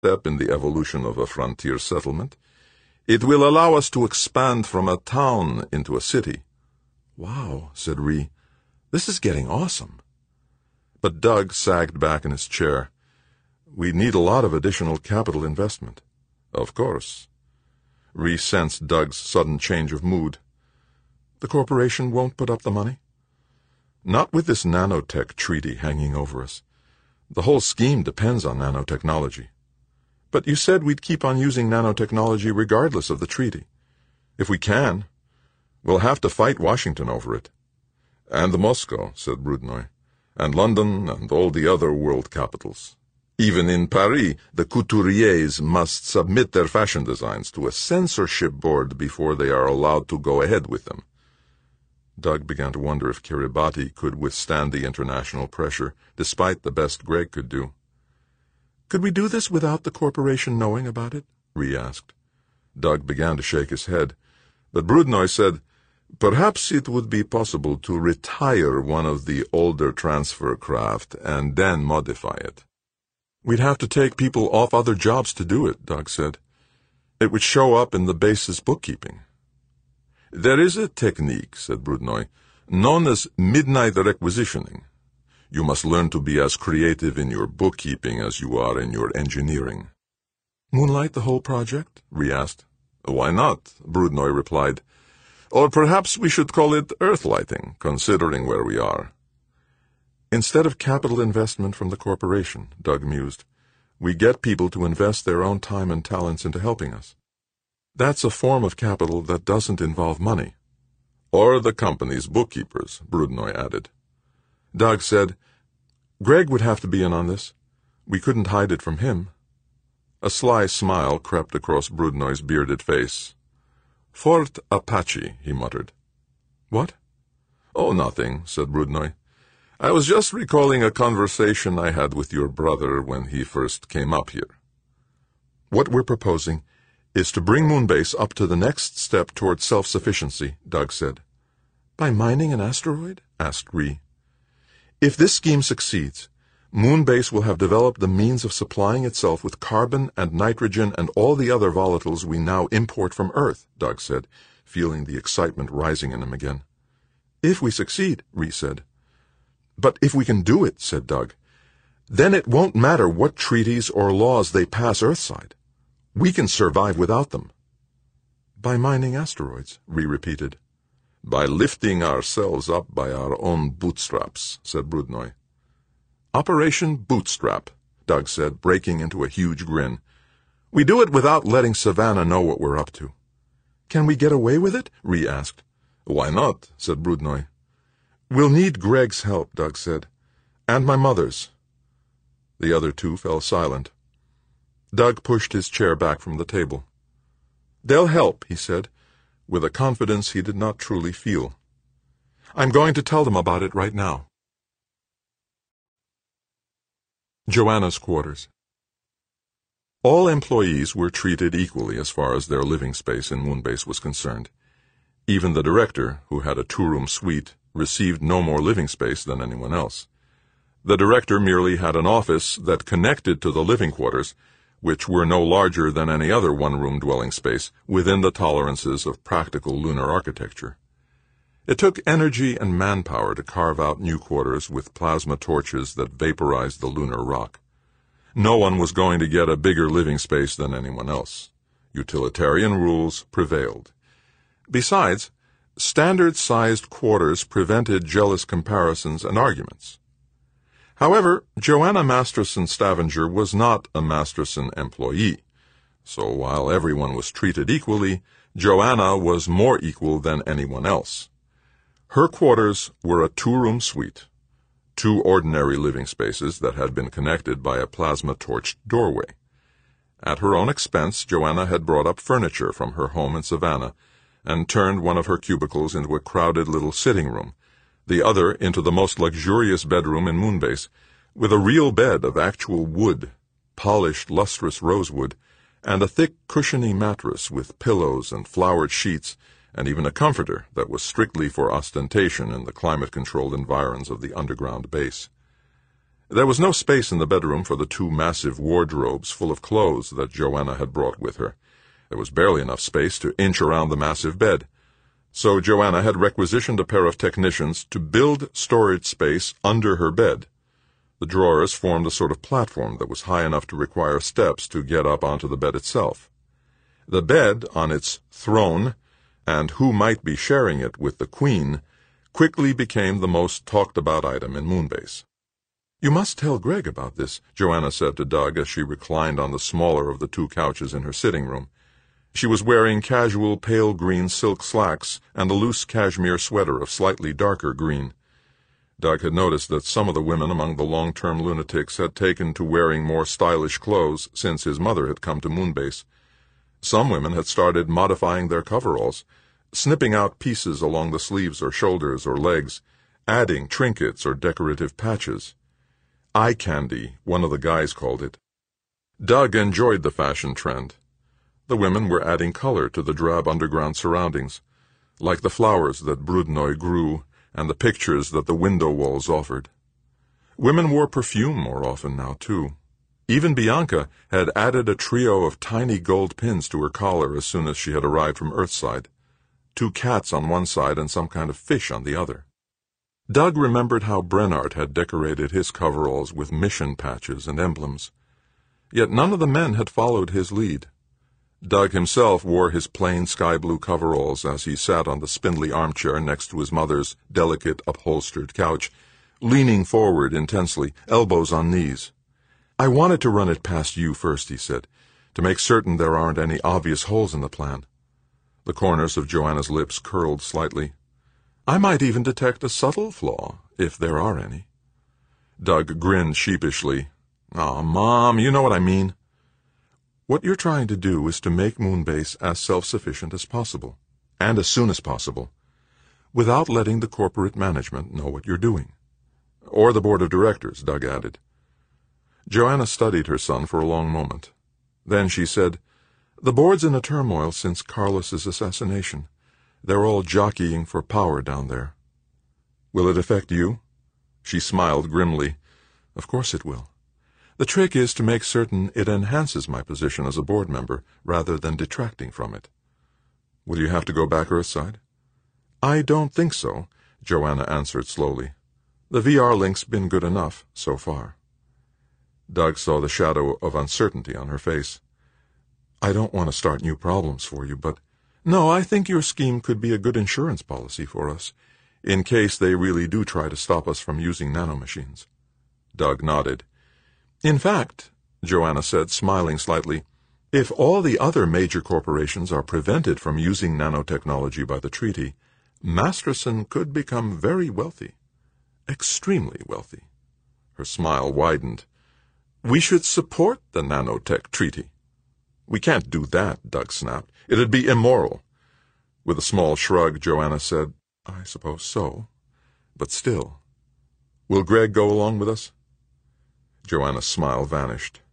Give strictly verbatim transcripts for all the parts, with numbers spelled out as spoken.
step in the evolution of a frontier settlement. It will allow us to expand from a town into a city." "Wow," said Ree. "This is getting awesome." But Doug sagged back in his chair. "We need a lot of additional capital investment." "Of course." Ree sensed Doug's sudden change of mood. "The corporation won't put up the money?" "Not with this nanotech treaty hanging over us. The whole scheme depends on nanotechnology." "But you said we'd keep on using nanotechnology regardless of the treaty." "If we can. We'll have to fight Washington over it." "And Moscow," said Brudnoy. "And London, and all the other world capitals. Even in Paris, the couturiers must submit their fashion designs to a censorship board before they are allowed to go ahead with them." Doug began to wonder if Kiribati could withstand the international pressure, despite the best Greg could do. "Could we do this without the corporation knowing about it?" Ree asked. Doug began to shake his head, but Brudnoy said, "Perhaps it would be possible to retire one of the older transfer craft and then modify it." "We'd have to take people off other jobs to do it," Doug said. "It would show up in the base's bookkeeping." "There is a technique," said Brudnoy, "known as midnight requisitioning. You must learn to be as creative in your bookkeeping as you are in your engineering." "Moonlight the whole project?" Ree asked. "Why not?" Brudnoy replied. "Or perhaps we should call it earthlighting, considering where we are." "Instead of capital investment from the corporation," Doug mused, "we get people to invest their own time and talents into helping us. That's a form of capital that doesn't involve money." "Or the company's bookkeepers," Brudnoy added. Doug said, "Greg would have to be in on this. We couldn't hide it from him." A sly smile crept across Brudnoy's bearded face. "Fort Apache," he muttered. "What?" "Oh, nothing," said Brudnoy. "I was just recalling a conversation I had with your brother when he first came up here." "What we're proposing is to bring Moonbase up to the next step toward self-sufficiency," Doug said. "By mining an asteroid?" asked Ree. "If this scheme succeeds, Moonbase will have developed the means of supplying itself with carbon and nitrogen and all the other volatiles we now import from Earth," Doug said, feeling the excitement rising in him again. "If we succeed," Ree said. "But if we can do it," said Doug, "then it won't matter what treaties or laws they pass Earthside. We can survive without them." "By mining asteroids," Ree repeated. "By lifting ourselves up by our own bootstraps," said Brudnoy. "Operation Bootstrap," Doug said, breaking into a huge grin. "We do it without letting Savannah know what we're up to." "Can we get away with it?" Ree asked. "Why not?" said Brudnoy. "We'll need Greg's help," Doug said, "and my mother's." The other two fell silent. Doug pushed his chair back from the table. "They'll help," he said, with a confidence he did not truly feel. "I'm going to tell them about it right now." Joanna's quarters. All employees were treated equally as far as their living space in Moonbase was concerned. Even the director, who had a two-room suite, received no more living space than anyone else. The director merely had an office that connected to the living quarters, which were no larger than any other one-room dwelling space within the tolerances of practical lunar architecture. It took energy and manpower to carve out new quarters with plasma torches that vaporized the lunar rock. No one was going to get a bigger living space than anyone else. Utilitarian rules prevailed. Besides, standard-sized quarters prevented jealous comparisons and arguments. However, Joanna Masterson Stavanger was not a Masterson employee, so while everyone was treated equally, Joanna was more equal than anyone else. Her quarters were a two-room suite, two ordinary living spaces that had been connected by a plasma-torched doorway. At her own expense, Joanna had brought up furniture from her home in Savannah and turned one of her cubicles into a crowded little sitting room, the other into the most luxurious bedroom in Moonbase, with a real bed of actual wood, polished lustrous rosewood, and a thick cushiony mattress with pillows and flowered sheets, and even a comforter that was strictly for ostentation in the climate-controlled environs of the underground base. There was no space in the bedroom for the two massive wardrobes full of clothes that Joanna had brought with her. There was barely enough space to inch around the massive bed. So Joanna had requisitioned a pair of technicians to build storage space under her bed. The drawers formed a sort of platform that was high enough to require steps to get up onto the bed itself. The bed on its throne, and who might be sharing it with the Queen, quickly became the most talked-about item in Moonbase. "You must tell Greg about this," Joanna said to Doug as she reclined on the smaller of the two couches in her sitting room. She was wearing casual pale green silk slacks and a loose cashmere sweater of slightly darker green. Doug had noticed that some of the women among the long-term lunatics had taken to wearing more stylish clothes since his mother had come to Moonbase. Some women had started modifying their coveralls, snipping out pieces along the sleeves or shoulders or legs, adding trinkets or decorative patches. Eye candy, one of the guys called it. Doug enjoyed the fashion trend. The women were adding color to the drab underground surroundings, like the flowers that Brudnoy grew and the pictures that the window walls offered. Women wore perfume more often now, too. Even Bianca had added a trio of tiny gold pins to her collar as soon as she had arrived from Earthside, two cats on one side and some kind of fish on the other. Doug remembered how Brennard had decorated his coveralls with mission patches and emblems. Yet none of the men had followed his lead. Doug himself wore his plain sky-blue coveralls as he sat on the spindly armchair next to his mother's delicate upholstered couch, leaning forward intensely, elbows on knees. "I wanted to run it past you first," he said, "to make certain there aren't any obvious holes in the plan." The corners of Joanna's lips curled slightly. "I might even detect a subtle flaw, if there are any." Doug grinned sheepishly. "Aw, Mom, you know what I mean." "What you're trying to do is to make Moonbase as self-sufficient as possible, and as soon as possible, without letting the corporate management know what you're doing." "Or the board of directors," Doug added. Joanna studied her son for a long moment. Then she said, "The board's in a turmoil since Carlos's assassination. They're all jockeying for power down there." "Will it affect you?" She smiled grimly. "Of course it will. The trick is to make certain it enhances my position as a board member rather than detracting from it." "Will you have to go back Earthside?" "I don't think so," Joanna answered slowly. "The V R link's been good enough so far." Doug saw the shadow of uncertainty on her face. "I don't want to start new problems for you, but no, I think your scheme could be a good insurance policy for us, in case they really do try to stop us from using nanomachines." Doug nodded. "In fact," Joanna said, smiling slightly, "if all the other major corporations are prevented from using nanotechnology by the treaty, Masterson could become very wealthy. Extremely wealthy." Her smile widened. "We should support the nanotech treaty." "We can't do that," Doug snapped. "It'd be immoral." With a small shrug, Joanna said, "I suppose so. But still. Will Greg go along with us?" Joanna's smile vanished.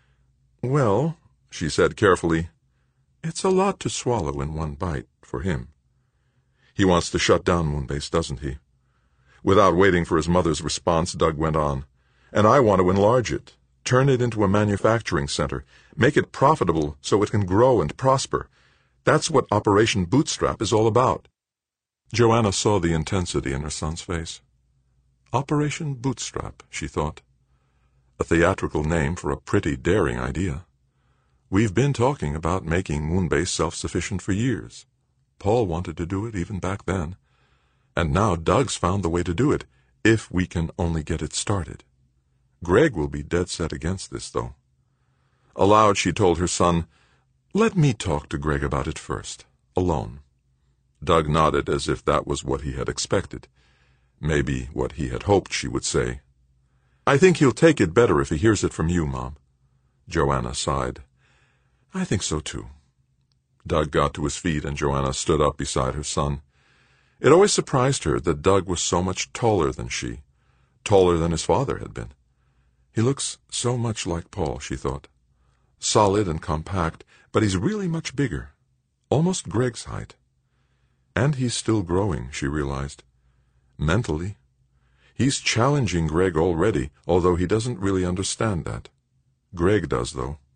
"Well," she said carefully, "it's a lot to swallow in one bite for him. He wants to shut down Moonbase, doesn't he?" Without waiting for his mother's response, Doug went on. "And I want to enlarge it. Turn it into a manufacturing center. Make it profitable so it can grow and prosper. That's what Operation Bootstrap is all about." Joanna saw the intensity in her son's face. Operation Bootstrap, she thought. A theatrical name for a pretty daring idea. We've been talking about making Moonbase self-sufficient for years. Paul wanted to do it even back then. And now Doug's found the way to do it, if we can only get it started. Greg will be dead set against this, though. Aloud, she told her son, "Let me talk to Greg about it first, alone." Doug nodded as if that was what he had expected. Maybe what he had hoped she would say. "I think he'll take it better if he hears it from you, Mom." Joanna sighed. "I think so, too." Doug got to his feet and Joanna stood up beside her son. It always surprised her that Doug was so much taller than she, taller than his father had been. He looks so much like Paul, she thought. Solid and compact, but he's really much bigger. Almost Greg's height. And he's still growing, she realized. Mentally. He's challenging Greg already, although he doesn't really understand that. Greg does, though.